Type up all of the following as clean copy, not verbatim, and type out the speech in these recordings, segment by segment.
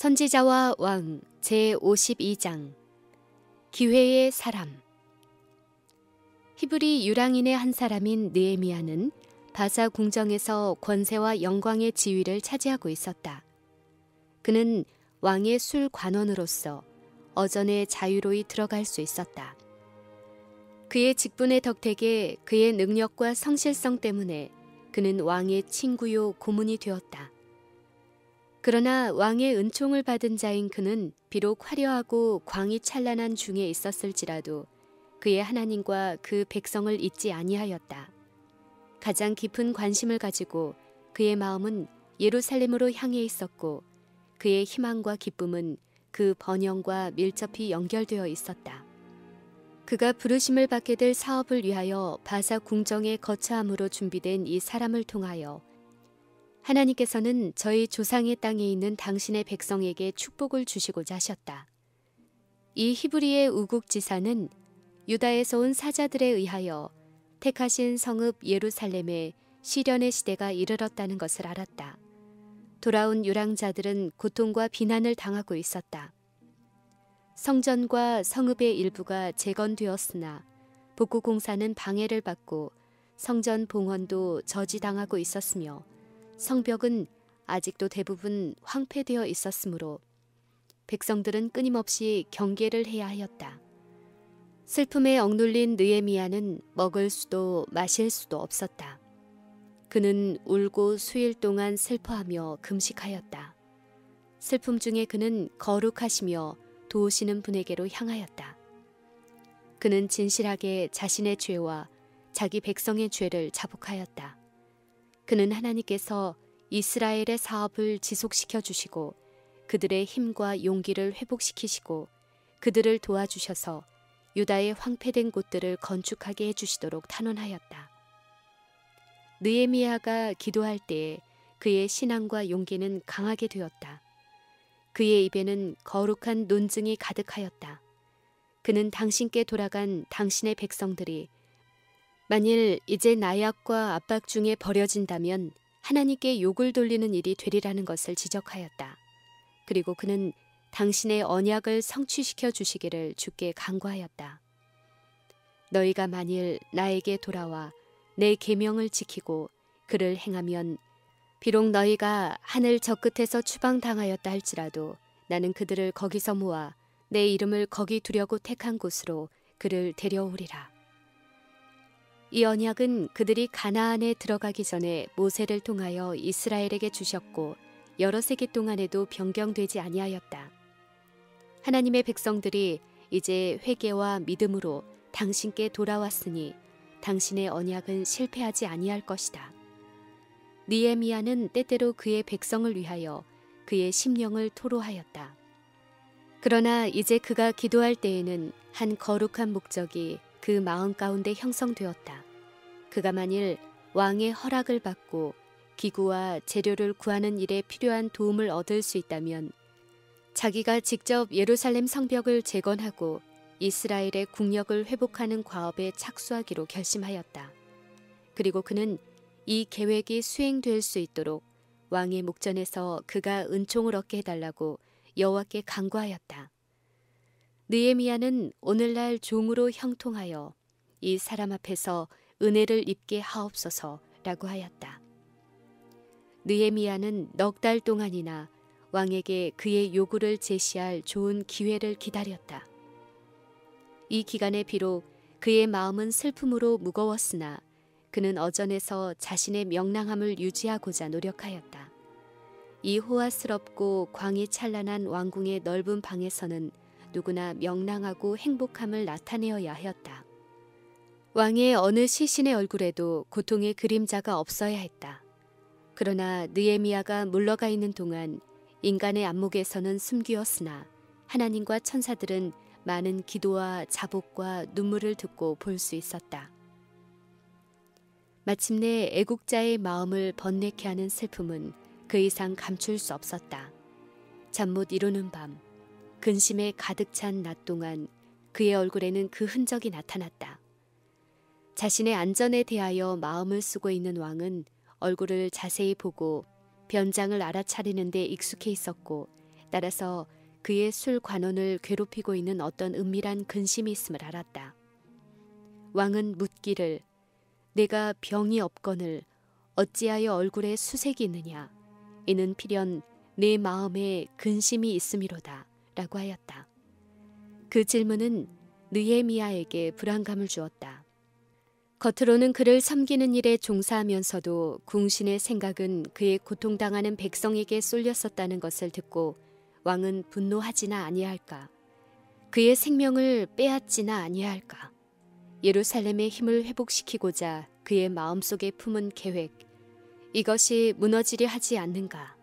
선지자와 왕 제52장 기회의 사람. 히브리 유랑인의 한 사람인 느헤미야는 바사 궁정에서 권세와 영광의 지위를 차지하고 있었다. 그는 왕의 술 관원으로서 어전에 자유로이 들어갈 수 있었다. 그의 직분의 덕택에 그의 능력과 성실성 때문에 그는 왕의 친구요 고문이 되었다. 그러나 왕의 은총을 받은 자인 그는 비록 화려하고 광이 찬란한 중에 있었을지라도 그의 하나님과 그 백성을 잊지 아니하였다. 가장 깊은 관심을 가지고 그의 마음은 예루살렘으로 향해 있었고 그의 희망과 기쁨은 그 번영과 밀접히 연결되어 있었다. 그가 부르심을 받게 될 사업을 위하여 바사 궁정에 거처함으로 준비된 이 사람을 통하여 하나님께서는 저희 조상의 땅에 있는 당신의 백성에게 축복을 주시고자 하셨다. 이 히브리의 우국지사는 유다에서 온 사자들에 의하여 택하신 성읍 예루살렘에 시련의 시대가 이르렀다는 것을 알았다. 돌아온 유랑자들은 고통과 비난을 당하고 있었다. 성전과 성읍의 일부가 재건되었으나 복구 공사는 방해를 받고 성전 봉헌도 저지당하고 있었으며 성벽은 아직도 대부분 황폐되어 있었으므로 백성들은 끊임없이 경계를 해야 하였다. 슬픔에 억눌린 느헤미야는 먹을 수도 마실 수도 없었다. 그는 울고 수일 동안 슬퍼하며 금식하였다. 슬픔 중에 그는 거룩하시며 도우시는 분에게로 향하였다. 그는 진실하게 자신의 죄와 자기 백성의 죄를 자복하였다. 그는 하나님께서 이스라엘의 사업을 지속시켜 주시고 그들의 힘과 용기를 회복시키시고 그들을 도와주셔서 유다의 황폐된 곳들을 건축하게 해주시도록 탄원하였다. 느헤미야가 기도할 때에 그의 신앙과 용기는 강하게 되었다. 그의 입에는 거룩한 논증이 가득하였다. 그는 당신께 돌아간 당신의 백성들이 만일 이제 나약과 압박 중에 버려진다면 하나님께 욕을 돌리는 일이 되리라는 것을 지적하였다. 그리고 그는 당신의 언약을 성취시켜 주시기를 주께 간구하였다. 너희가 만일 나에게 돌아와 내 계명을 지키고 그를 행하면 비록 너희가 하늘 저 끝에서 추방당하였다 할지라도 나는 그들을 거기서 모아 내 이름을 거기 두려고 택한 곳으로 그를 데려오리라. 이 언약은 그들이 가나안에 들어가기 전에 모세를 통하여 이스라엘에게 주셨고 여러 세기 동안에도 변경되지 아니하였다. 하나님의 백성들이 이제 회개와 믿음으로 당신께 돌아왔으니 당신의 언약은 실패하지 아니할 것이다. 느헤미야는 때때로 그의 백성을 위하여 그의 심령을 토로하였다. 그러나 이제 그가 기도할 때에는 한 거룩한 목적이 그 마음 가운데 형성되었다. 그가 만일 왕의 허락을 받고 기구와 재료를 구하는 일에 필요한 도움을 얻을 수 있다면 자기가 직접 예루살렘 성벽을 재건하고 이스라엘의 국력을 회복하는 과업에 착수하기로 결심하였다. 그리고 그는 이 계획이 수행될 수 있도록 왕의 목전에서 그가 은총을 얻게 해달라고 여호와께 간구하였다. 느헤미야는 오늘날 종으로 형통하여 이 사람 앞에서 은혜를 입게 하옵소서라고 하였다. 느헤미야는 넉 달 동안이나 왕에게 그의 요구를 제시할 좋은 기회를 기다렸다. 이 기간에 비록 그의 마음은 슬픔으로 무거웠으나 그는 어전에서 자신의 명랑함을 유지하고자 노력하였다. 이 호화스럽고 광이 찬란한 왕궁의 넓은 방에서는 누구나 명랑하고 행복함을 나타내어야 하였다. 왕의 어느 시신의 얼굴에도 고통의 그림자가 없어야 했다. 그러나 느헤미야가 물러가 있는 동안 인간의 안목에서는 숨기었으나 하나님과 천사들은 많은 기도와 자복과 눈물을 듣고 볼 수 있었다. 마침내 애국자의 마음을 번뇌케 하는 슬픔은 그 이상 감출 수 없었다. 잠 못 이루는 밤, 근심에 가득 찬 낮 동안 그의 얼굴에는 그 흔적이 나타났다. 자신의 안전에 대하여 마음을 쓰고 있는 왕은 얼굴을 자세히 보고 변장을 알아차리는 데 익숙해 있었고 따라서 그의 술 관원을 괴롭히고 있는 어떤 은밀한 근심이 있음을 알았다. 왕은 묻기를 내가 병이 없거늘 어찌하여 얼굴에 수색이 있느냐. 이는 필연 내 마음에 근심이 있음이로다 라고 하였다. 그 질문은 느헤미야에게 불안감을 주었다. 겉으로는 그를 섬기는 일에 종사하면서도 궁신의 생각은 그의 고통당하는 백성에게 쏠렸었다는 것을 듣고 왕은 분노하지나 아니할까? 그의 생명을 빼앗지나 아니할까? 예루살렘의 힘을 회복시키고자 그의 마음속에 품은 계획, 이것이 무너지려 하지 않는가?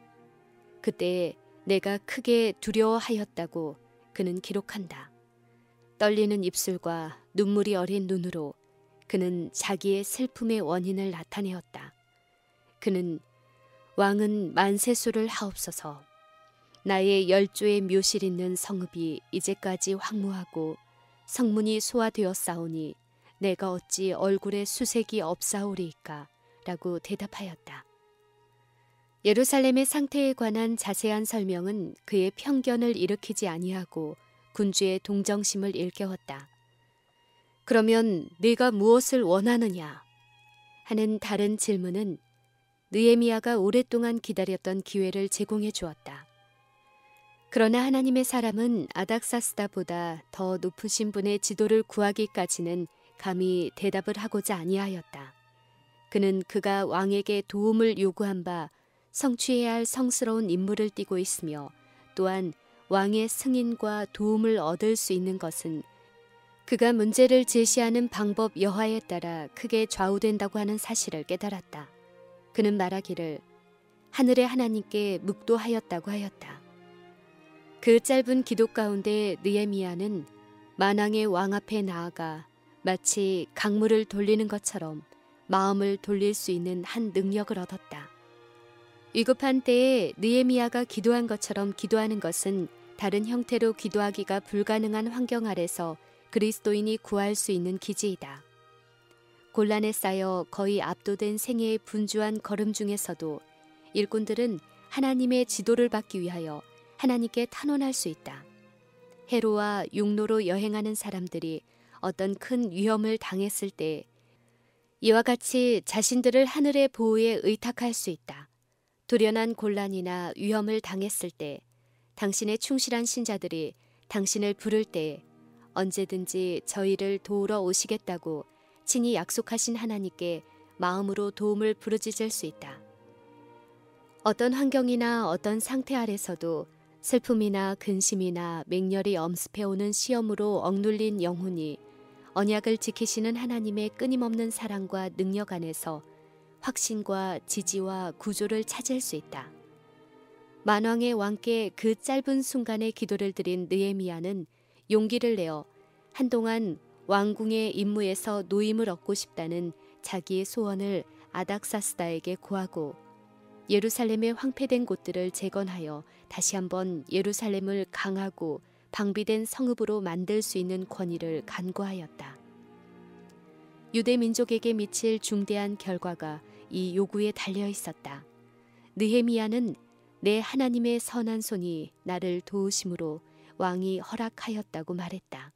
그때 내가 크게 두려워하였다고 그는 기록한다. 떨리는 입술과 눈물이 어린 눈으로 그는 자기의 슬픔의 원인을 나타내었다. 그는 왕은 만세수를 하옵소서. 나의 10조의 묘실 있는 성읍이 이제까지 황무하고 성문이 소화되었사오니 내가 어찌 얼굴에 수색이 없사오리이까 라고 대답하였다. 예루살렘의 상태에 관한 자세한 설명은 그의 편견을 일으키지 아니하고 군주의 동정심을 일깨웠다. 그러면 네가 무엇을 원하느냐? 하는 다른 질문은 느헤미야가 오랫동안 기다렸던 기회를 제공해 주었다. 그러나 하나님의 사람은 아닥사스다보다 더 높으신 분의 지도를 구하기까지는 감히 대답을 하고자 아니하였다. 그는 그가 왕에게 도움을 요구한 바 성취해야 할 성스러운 임무를 띠고 있으며 또한 왕의 승인과 도움을 얻을 수 있는 것은 그가 문제를 제시하는 방법 여하에 따라 크게 좌우된다고 하는 사실을 깨달았다. 그는 말하기를 하늘의 하나님께 묵도하였다고 하였다. 그 짧은 기도 가운데 느헤미야는 만왕의 왕 앞에 나아가 마치 강물을 돌리는 것처럼 마음을 돌릴 수 있는 한 능력을 얻었다. 위급한 때에 느헤미야가 기도한 것처럼 기도하는 것은 다른 형태로 기도하기가 불가능한 환경 아래서 그리스도인이 구할 수 있는 기지이다. 곤란에 쌓여 거의 압도된 생애의 분주한 걸음 중에서도 일꾼들은 하나님의 지도를 받기 위하여 하나님께 탄원할 수 있다. 해로와 육로로 여행하는 사람들이 어떤 큰 위험을 당했을 때 이와 같이 자신들을 하늘의 보호에 의탁할 수 있다. 돌연한 곤란이나 위험을 당했을 때 당신의 충실한 신자들이 당신을 부를 때 언제든지 저희를 도우러 오시겠다고 친히 약속하신 하나님께 마음으로 도움을 부르짖을 수 있다. 어떤 환경이나 어떤 상태 아래서도 슬픔이나 근심이나 맹렬히 엄습해오는 시험으로 억눌린 영혼이 언약을 지키시는 하나님의 끊임없는 사랑과 능력 안에서 확신과 지지와 구조를 찾을 수 있다. 만왕의 왕께 그 짧은 순간의 기도를 드린 느헤미야는 용기를 내어 한동안 왕궁의 임무에서 노임을 얻고 싶다는 자기의 소원을 아닥사스다에게 고하고 예루살렘의 황폐된 곳들을 재건하여 다시 한번 예루살렘을 강하고 방비된 성읍으로 만들 수 있는 권위를 간구하였다. 유대 민족에게 미칠 중대한 결과가 이 요구에 달려 있었다. 느헤미야는 내 하나님의 선한 손이 나를 도우심으로 왕이 허락하였다고 말했다.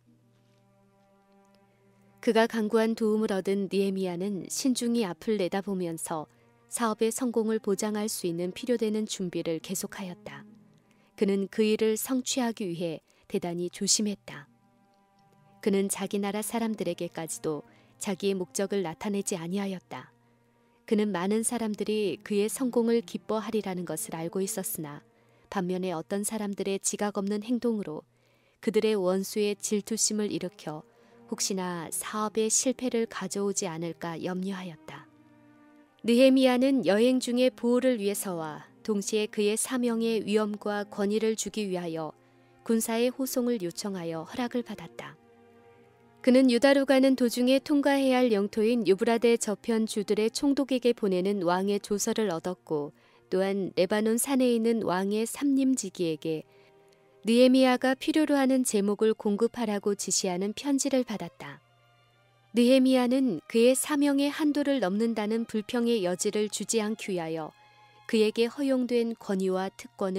그가 간구한 도움을 얻은 느헤미야는 신중히 앞을 내다보면서 사업의 성공을 보장할 수 있는 필요되는 준비를 계속하였다. 그는 그 일을 성취하기 위해 대단히 조심했다. 그는 자기 나라 사람들에게까지도 자기의 목적을 나타내지 아니하였다. 그는 많은 사람들이 그의 성공을 기뻐하리라는 것을 알고 있었으나 반면에 어떤 사람들의 지각 없는 행동으로 그들의 원수의 질투심을 일으켜 혹시나 사업의 실패를 가져오지 않을까 염려하였다. 느헤미야는 여행 중에 보호를 위해서와 동시에 그의 사명의 위엄과 권위를 주기 위하여 군사의 호송을 요청하여 허락을 받았다. 그는 유다로 가는 도중에 통과해야 할 영토인 유브라데 저편 주들의 총독에게 보내는 왕의 조서를 얻었고 또한 레바논 산에 있는 왕의 삼림지기에게 느헤미야가 필요로 하는 제목을 공급하라고 지시하는 편지를 받았다. 느헤미야는 그의 사명의 한도를 넘는다는 불평의 여지를 주지 않기 위하여 그에게 허용된 권위와 특권을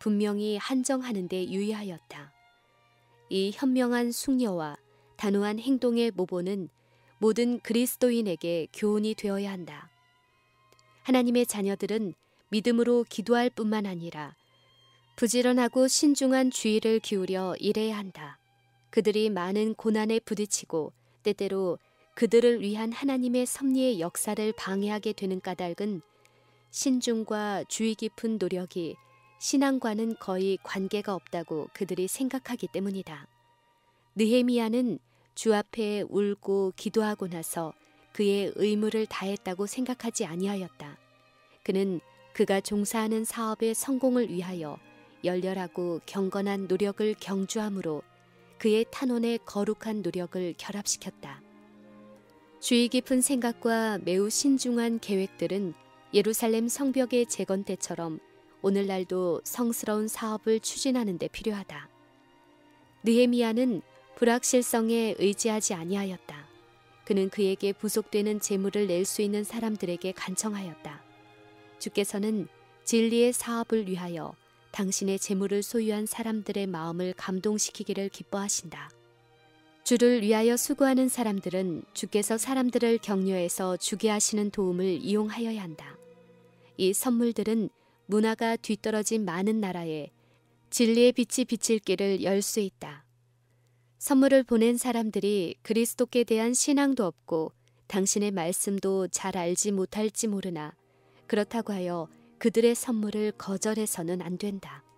분명히 한정하는 데 유의하였다. 이 현명한 숙녀와 단호한 행동의 모본은 모든 그리스도인에게 교훈이 되어야 한다. 하나님의 자녀들은 믿음으로 기도할 뿐만 아니라 부지런하고 신중한 주의를 기울여 일해야 한다. 그들이 많은 고난에 부딪히고 때때로 그들을 위한 하나님의 섭리의 역사를 방해하게 되는 까닭은 신중과 주의 깊은 노력이 신앙과는 거의 관계가 없다고 그들이 생각하기 때문이다. 느헤미야는 주 앞에 울고 기도하고 나서 그의 의무를 다했다고 생각하지 아니하였다. 그는 그가 종사하는 사업의 성공을 위하여 열렬하고 경건한 노력을 경주함으로 그의 탄원의 거룩한 노력을 결합시켰다. 주의 깊은 생각과 매우 신중한 계획들은 예루살렘 성벽의 재건 때처럼 오늘날도 성스러운 사업을 추진하는 데 필요하다. 느헤미야는 불확실성에 의지하지 아니하였다. 그는 그에게 부속되는 재물을 낼 수 있는 사람들에게 간청하였다. 주께서는 진리의 사업을 위하여 당신의 재물을 소유한 사람들의 마음을 감동시키기를 기뻐하신다. 주를 위하여 수고하는 사람들은 주께서 사람들을 격려해서 주게 하시는 도움을 이용하여야 한다. 이 선물들은 문화가 뒤떨어진 많은 나라에 진리의 빛이 비칠 길을 열 수 있다. 선물을 보낸 사람들이 그리스도께 대한 신앙도 없고 당신의 말씀도 잘 알지 못할지 모르나 그렇다고 하여 그들의 선물을 거절해서는 안 된다.